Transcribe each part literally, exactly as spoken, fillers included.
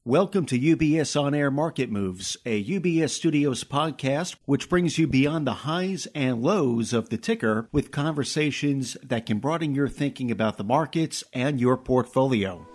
Welcome to U B S On Air Market Moves, a U B S Studios podcast which brings you beyond the highs and lows of the ticker with conversations that can broaden your thinking about the markets and your portfolio.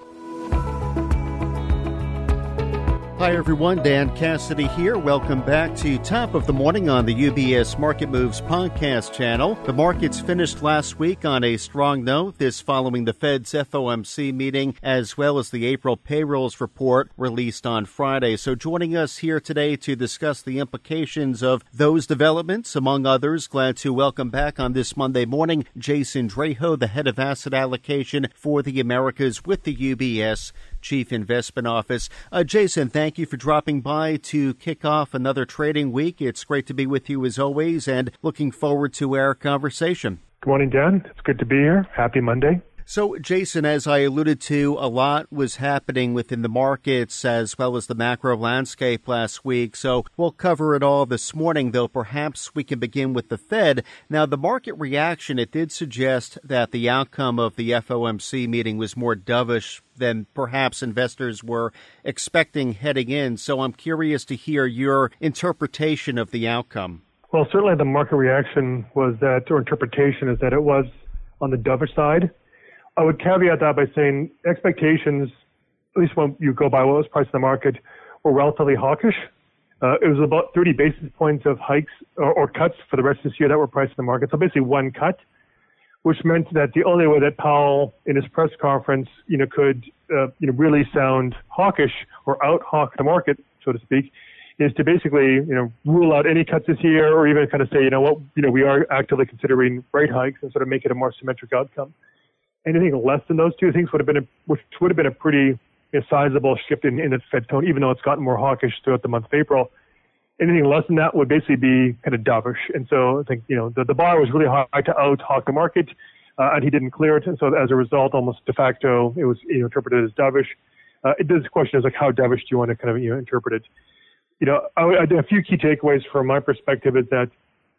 Hi everyone, Dan Cassidy here. Welcome back to Top of the Morning on the U B S Market Moves podcast channel. The markets finished last week on a strong note, this following the Fed's F O M C meeting as well as the April payrolls report released on Friday. So joining us here today to discuss the implications of those developments, among others, glad to welcome back on this Monday morning Jason Draho, the head of asset allocation for the Americas with the U B S Chief Investment Office. Uh, Jason, thank you for dropping by to kick off another trading week. It's great to be with you as always and looking forward to our conversation. Good morning, Dan. It's good to be here. Happy Monday. So, Jason, as I alluded to, a lot was happening within the markets as well as the macro landscape last week. So we'll cover it all this morning, though perhaps we can begin with the Fed. Now, the market reaction, it did suggest that the outcome of the F O M C meeting was more dovish than perhaps investors were expecting heading in. So I'm curious to hear your interpretation of the outcome. Well, certainly the market reaction was that, or interpretation is that it was on the dovish side. I would caveat that by saying expectations, at least when you go by what was priced in the market, were relatively hawkish. Uh, it was about thirty basis points of hikes or, or cuts for the rest of this year that were priced in the market. So basically one cut, which meant that the only way that Powell in his press conference, you know, could, uh, you know, really sound hawkish or out hawk the market, so to speak, is to basically, you know, rule out any cuts this year or even kind of say, you know what, you know, we are actively considering rate hikes and sort of make it a more symmetric outcome. Anything less than those two things would have been a, which would have been a pretty you know, sizable shift in, in the Fed tone, even though it's gotten more hawkish throughout the month of April. Anything less than that would basically be kind of dovish. And so I think, you know, the, the bar was really high to out hawk the market, uh, and he didn't clear it. And so as a result, almost de facto, it was you know, interpreted as dovish. Uh, it, the question is like, how dovish do you want to kind of you know, interpret it? You know, I, I, a few key takeaways from my perspective is that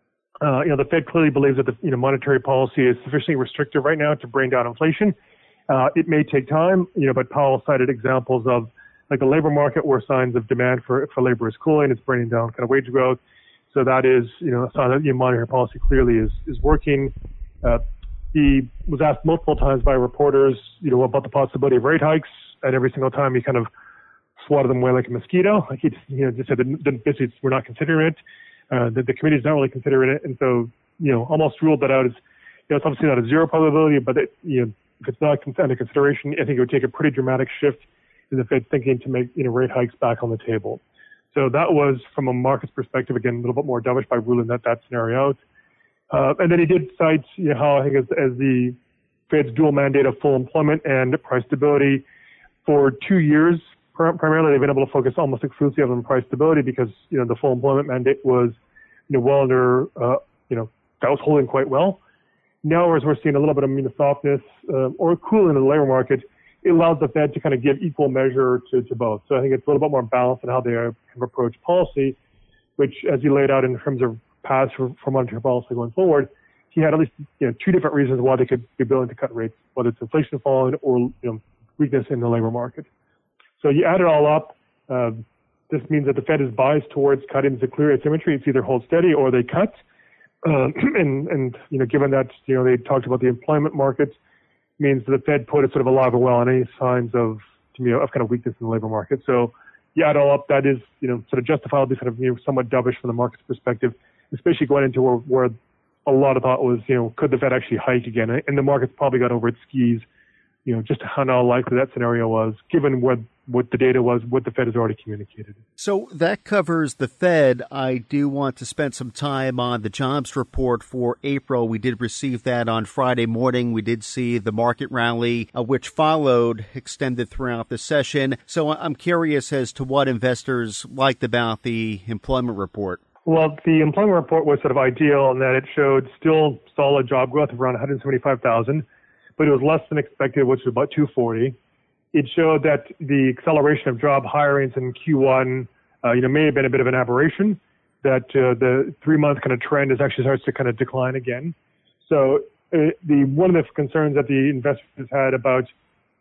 Uh, you know, the Fed clearly believes that the you know, monetary policy is sufficiently restrictive right now to bring down inflation. Uh, it may take time, you know, but Powell cited examples of like the labor market where signs of demand for, for labor is cooling. It's bringing down kind of wage growth. So that is, you know, a sign that you know, monetary policy clearly is, is working. Uh, he was asked multiple times by reporters, you know, about the possibility of rate hikes, and every single time he kind of swatted them away like a mosquito. Like he, you know, just said that basically we're not considering it. Uh, that the committee is not really considering it, and so you know almost ruled that out as you know it's obviously not a zero probability, but it, you know if it's not under consideration, I think it would take a pretty dramatic shift in the Fed thinking to make you know rate hikes back on the table. So that was from a market's perspective again a little bit more dovish by ruling that that scenario out. Uh, and then he did cite you know, how I think as, as the Fed's dual mandate of full employment and price stability for two years. Primarily, they've been able to focus almost exclusively on price stability because, you know, the full employment mandate was, you know, well under, uh, you know, that was holding quite well. Now, as we're seeing a little bit of you know, softness uh, or cooling in the labor market, it allows the Fed to kind of give equal measure to, to both. So I think it's a little bit more balanced in how they kind of approach policy, which, as you laid out in terms of paths for, for monetary policy going forward, he had at least, you know, two different reasons why they could be willing to cut rates, whether it's inflation falling or, you know, weakness in the labor market. So you add it all up, uh, this means that the Fed is biased towards cutting to clear asymmetry. It's either hold steady or they cut. Uh, and, and, you know, given that, you know, they talked about the employment market, means that the Fed put it sort of alive and well on any signs of, you know, of kind of weakness in the labor market. So you add it all up, that is, you know, sort of justifiably sort of, you know, somewhat dovish from the market's perspective, especially going into where, where a lot of thought was, you know, could the Fed actually hike again? And the market's probably got over its skis, you know, just how now likely that scenario was, given what, what the data was, what the Fed has already communicated. So that covers the Fed. I do want to spend some time on the jobs report for April. We did receive that on Friday morning. We did see the market rally, uh, which followed, extended throughout the session. So I'm curious as to what investors liked about the employment report. Well, the employment report was sort of ideal in that it showed still solid job growth of around one hundred seventy-five thousand. But it was less than expected, which was about two forty. It showed that the acceleration of job hirings in Q one, uh, you know, may have been a bit of an aberration, that uh, the three-month kind of trend is actually starts to kind of decline again. So uh, the one of the concerns that the investors had about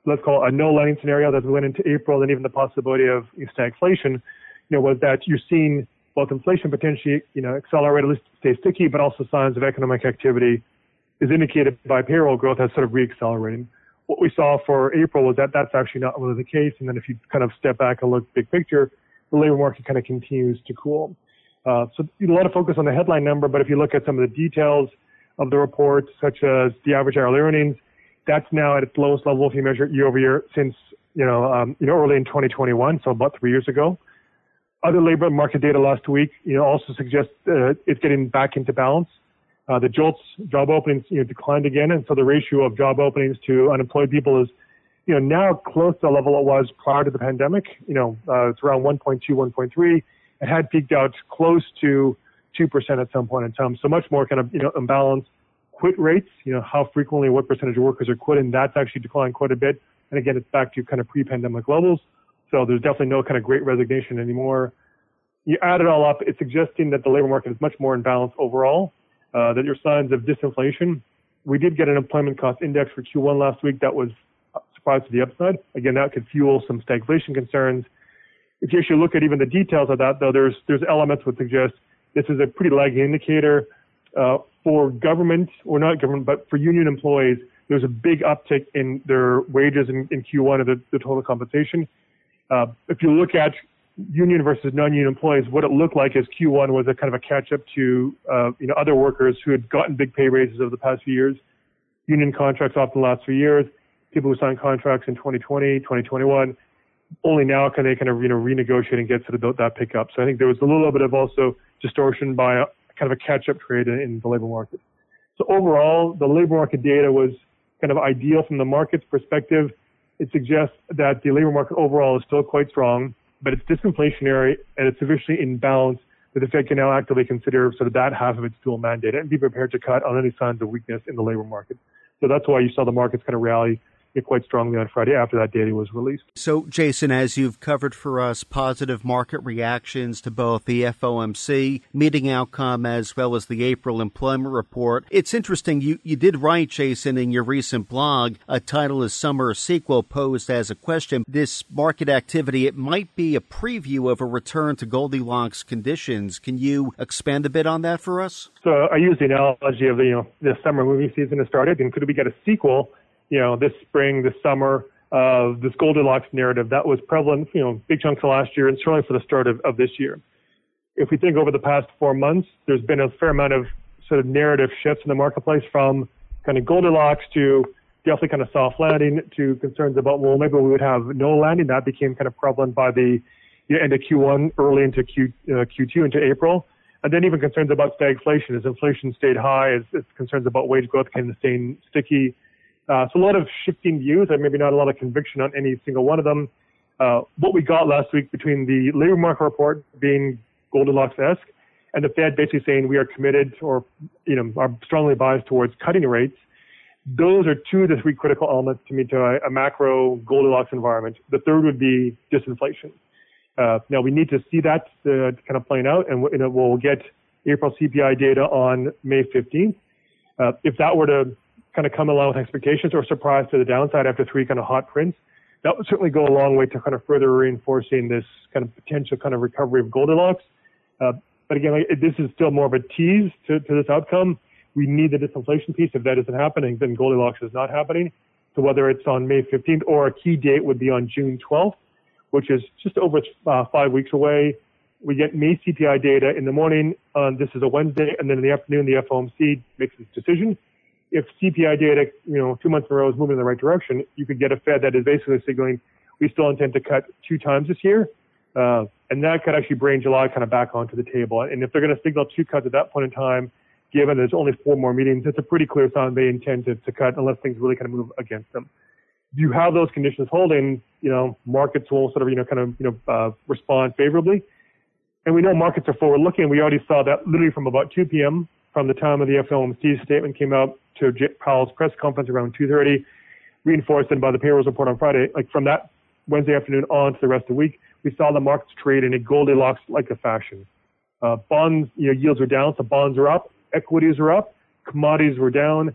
let's call it a no lending scenario as we went into April, and even the possibility of you know, stagflation, you know, was that you're seeing both inflation potentially, you know, accelerate, at least stay sticky, but also signs of economic activity is indicated by payroll growth as sort of reaccelerating. What we saw for April was that that's actually not really the case. And then if you kind of step back and look big picture, the labor market kind of continues to cool. Uh, so a lot of focus on the headline number, but if you look at some of the details of the report, such as the average hourly earnings, that's now at its lowest level if you measure it year over year since, you know, um, you know, early in twenty twenty-one, so about three years ago. Other labor market data last week, you know, also suggests uh, it's getting back into balance. Uh, the JOLTS job openings, you know, declined again, and so the ratio of job openings to unemployed people is, you know, now close to the level it was prior to the pandemic. You know, uh, it's around one point two, one point three. It had peaked out close to two percent at some point in time. So much more kind of, you know, imbalance. Quit rates, you know, how frequently, what percentage of workers are quitting, that's actually declined quite a bit. And again, it's back to kind of pre-pandemic levels. So there's definitely no kind of great resignation anymore. You add it all up, it's suggesting that the labor market is much more in balance overall, uh, that your signs of disinflation. We did get an employment cost index for Q one last week that was a surprise to the upside. Again, that could fuel some stagflation concerns. If you actually look at even the details of that, though, there's there's elements that suggest this is a pretty lagging indicator. Uh, for government, or not government, but for union employees, there's a big uptick in their wages in, in Q one of the, the total compensation. Uh, if you look at union versus non-union employees, what it looked like is Q one was a kind of a catch-up to uh, you know other workers who had gotten big pay raises over the past few years. Union contracts often last three years. People who signed contracts in twenty twenty, twenty twenty-one, only now can they kind of you know renegotiate and get to the, that pickup. So I think there was a little bit of also distortion by a, kind of a catch-up trade in, in the labor market. So overall, the labor market data was kind of ideal from the market's perspective. It suggests that the labor market overall is still quite strong, but it's disinflationary and it's sufficiently in balance that the Fed can now actively consider sort of that half of its dual mandate and be prepared to cut on any signs of weakness in the labor market. So that's why you saw the markets kind of rally quite strongly on Friday after that data was released. So, Jason, as you've covered for us positive market reactions to both the F O M C meeting outcome as well as the April employment report, it's interesting. You, you did write, Jason, in your recent blog, a title is Summer Sequel posed as a question. This market activity, it might be a preview of a return to Goldilocks conditions. Can you expand a bit on that for us? So I use the analogy of the, you know, the summer movie season has started, and could we get a sequel you know, this spring, this summer, of uh, this Goldilocks narrative that was prevalent, you know, big chunks of last year and certainly for the start of, of this year. If we think over the past four months, there's been a fair amount of sort of narrative shifts in the marketplace from kind of Goldilocks to definitely kind of soft landing to concerns about, well, maybe we would have no landing. That became kind of prevalent by the you know, end of Q one, early into Q, uh, Q two, into April. And then even concerns about stagflation. As inflation stayed high, as, as concerns about wage growth kind of staying sticky. Uh, so a lot of shifting views and maybe not a lot of conviction on any single one of them. Uh, what we got last week between the labor market report being Goldilocks-esque and the Fed basically saying we are committed or, you know, are strongly biased towards cutting rates, those are two of the three critical elements to me to a, a macro Goldilocks environment. The third would be disinflation. Uh, now we need to see that uh, kind of playing out, and you know, we'll get April C P I data on May fifteenth. Uh, if that were to kind of come along with expectations or surprise to the downside after three kind of hot prints, that would certainly go a long way to kind of further reinforcing this kind of potential kind of recovery of Goldilocks. Uh, but again, like, this is still more of a tease to, to this outcome. We need the disinflation piece. If that isn't happening, then Goldilocks is not happening. So whether it's on May fifteenth or a key date would be on June twelfth, which is just over uh, five weeks away. We get May C P I data in the morning. Um, this is a Wednesday, and then in the afternoon, the F O M C makes its decision. If C P I data, you know, two months in a row is moving in the right direction, you could get a Fed that is basically signaling we still intend to cut two times this year. Uh, and that could actually bring July kind of back onto the table. And if they're going to signal two cuts at that point in time, given there's only four more meetings, it's a pretty clear sign they intend to, to cut unless things really kind of move against them. If you have those conditions holding, you know, markets will sort of, you know, kind of, you know, uh, respond favorably. And we know markets are forward looking. We already saw that literally from about two p.m. from the time of the F O M C statement came out to J- Powell's press conference around two thirty, reinforced then by the payrolls report on Friday. Like from that Wednesday afternoon on to the rest of the week, we saw the markets trade in a Goldilocks-like a fashion. Uh, bonds, you know, yields are down, so bonds are up, equities are up, commodities were down,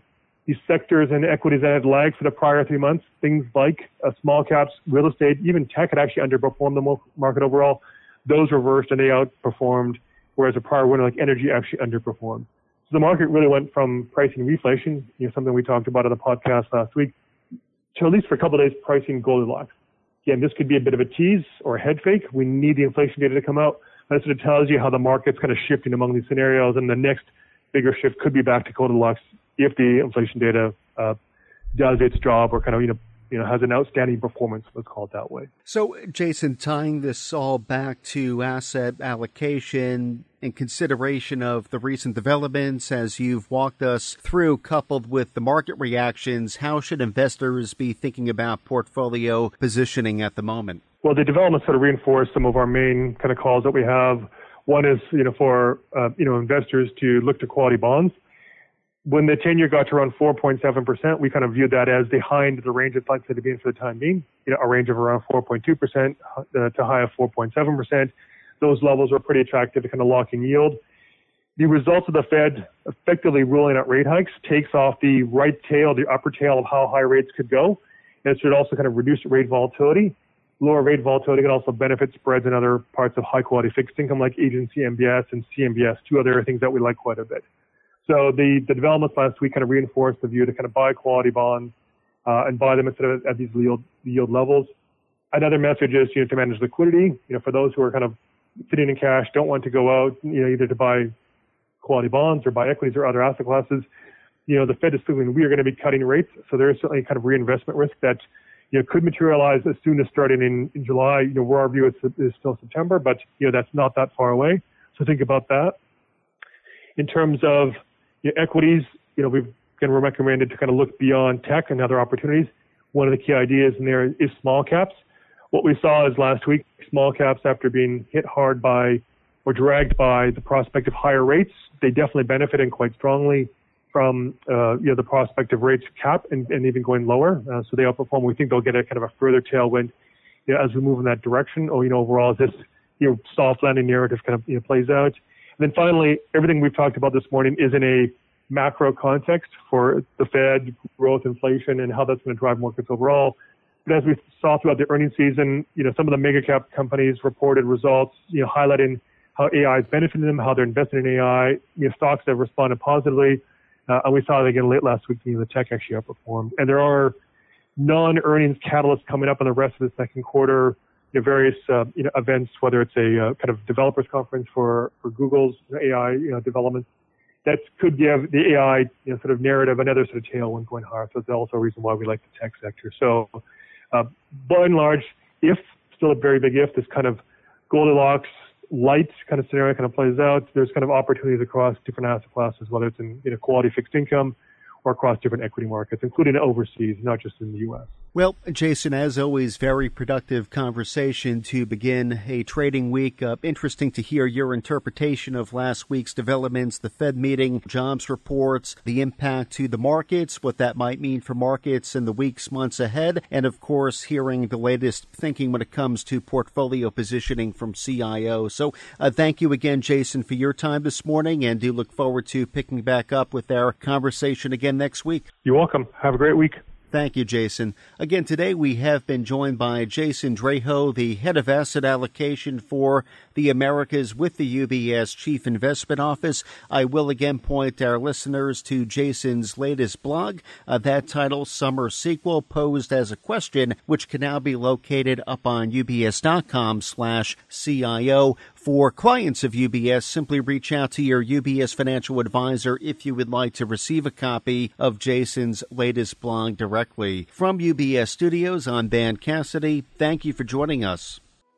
these sectors and equities that had lagged for the prior three months, things like uh, small caps, real estate, even tech had actually underperformed the market overall. Those reversed and they outperformed, whereas the prior winter like energy actually underperformed. So the market really went from pricing reflation, you know, something we talked about on the podcast last week, to at least for a couple of days pricing Goldilocks. Again, this could be a bit of a tease or a head fake. We need the inflation data to come out. That sort of tells you how the market's kind of shifting among these scenarios, and the next bigger shift could be back to Goldilocks if the inflation data uh, does its job or kind of, you know, you know, has an outstanding performance, let's call it that way. So, Jason, tying this all back to asset allocation in consideration of the recent developments as you've walked us through, coupled with the market reactions, how should investors be thinking about portfolio positioning at the moment? Well, the developments sort of reinforce some of our main kind of calls that we have. One is, you know, for, uh, you know, investors to look to quality bonds. When the ten-year got to around four point seven percent, we kind of viewed that as the high end of the range it's likely to be in for the time being, you know, a range of around four point two percent uh, to high of four point seven percent. Those levels were pretty attractive to kind of lock in yield. The results of the Fed effectively ruling out rate hikes takes off the right tail, the upper tail of how high rates could go. And it should also kind of reduce rate volatility. Lower rate volatility can also benefit spreads in other parts of high-quality fixed income like agency M B S and C M B S, two other things that we like quite a bit. So the, the developments last week kind of reinforced the view to kind of buy quality bonds uh, and buy them instead of at these yield, yield levels. Another message is, you know, to manage liquidity. You know, for those who are kind of sitting in cash, don't want to go out, you know, either to buy quality bonds or buy equities or other asset classes. You know, the Fed is signaling we are going to be cutting rates, so there is certainly kind of reinvestment risk that, you know, could materialize as soon as starting in, in July. You know, where our view is, is still September, but you know that's not that far away. So think about that. In terms of you know, equities, you know, we've again we're recommended to kind of look beyond tech and other opportunities. One of the key ideas in there is small caps. What we saw is last week, small caps, after being hit hard by or dragged by the prospect of higher rates, they definitely benefited quite strongly from uh, you know the prospect of rates cap and, and even going lower. Uh, so they outperform. We think they'll get a kind of a further tailwind you know, as we move in that direction. Or you know overall, as this you know soft landing narrative kind of you know plays out. And then finally, everything we've talked about this morning is in a macro context for the Fed, growth, inflation, and how that's going to drive markets overall. But as we saw throughout the earnings season, you know, some of the mega cap companies reported results, you know, highlighting how A I is benefiting them, how they're investing in A I. You know, stocks have responded positively, uh, and we saw that again late last week. You know, the tech actually outperformed. And there are non-earnings catalysts coming up in the rest of the second quarter. You know, various uh, you know events, whether it's a uh, kind of developers conference for for Google's you know, A I you know developments, that could give the A I you know sort of narrative another sort of tailwind going higher. So it's also a reason why we like the tech sector. So uh, by and large, if still a very big if this kind of Goldilocks light kind of scenario kind of plays out, there's kind of opportunities across different asset classes, whether it's in you know quality fixed income or across different equity markets, including overseas, not just in the U S. Well, Jason, as always, very productive conversation to begin a trading week. Uh, interesting to hear your interpretation of last week's developments, the Fed meeting, jobs reports, the impact to the markets, what that might mean for markets in the weeks, months ahead, and of course, hearing the latest thinking when it comes to portfolio positioning from C I O. So uh, thank you again, Jason, for your time this morning, and do look forward to picking back up with our conversation again next week. You're welcome. Have a great week. Thank you, Jason. Again, today we have been joined by Jason Draho, the head of asset allocation for the Americas with the U B S Chief Investment Office. I will again point our listeners to Jason's latest blog. Uh, that title, Summer Sequel, posed as a question, which can now be located up on ubs.com slash CIO. For clients of U B S, simply reach out to your U B S financial advisor if you would like to receive a copy of Jason's latest blog directly. From U B S Studios, I'm Dan Cassidy. Thank you for joining us.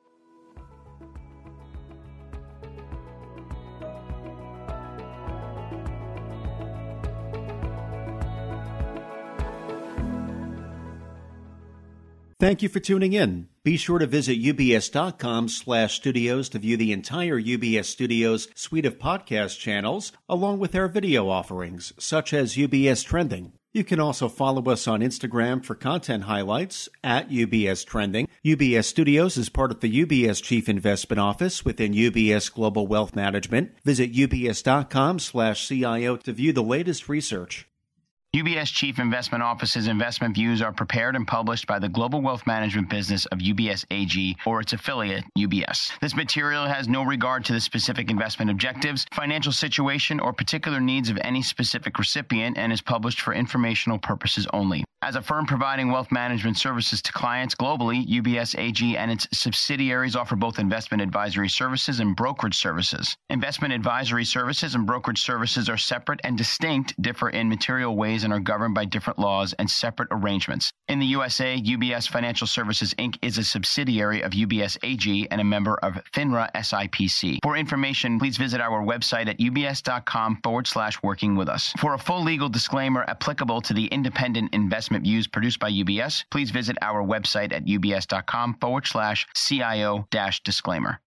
Thank you for tuning in. Be sure to visit ubs.com slash studios to view the entire U B S Studios suite of podcast channels, along with our video offerings, such as U B S Trending. You can also follow us on Instagram for content highlights at U B S Trending. U B S Studios is part of the U B S Chief Investment Office within U B S Global Wealth Management. Visit ubs.com slash CIO to view the latest research. U B S Chief Investment Office's investment views are prepared and published by the Global Wealth Management business of U B S A G or its affiliate, U B S. This material has no regard to the specific investment objectives, financial situation, or particular needs of any specific recipient and is published for informational purposes only. As a firm providing wealth management services to clients globally, U B S A G and its subsidiaries offer both investment advisory services and brokerage services. Investment advisory services and brokerage services are separate and distinct, differ in material ways, and are governed by different laws and separate arrangements. In the U S A, U B S Financial Services, Incorporated is a subsidiary of U B S A G and a member of FINRA S I P C. For information, please visit our website at ubs.com forward slash working with us. For a full legal disclaimer applicable to the independent investment views produced by U B S, please visit our website at ubs.com forward slash CIO dash disclaimer.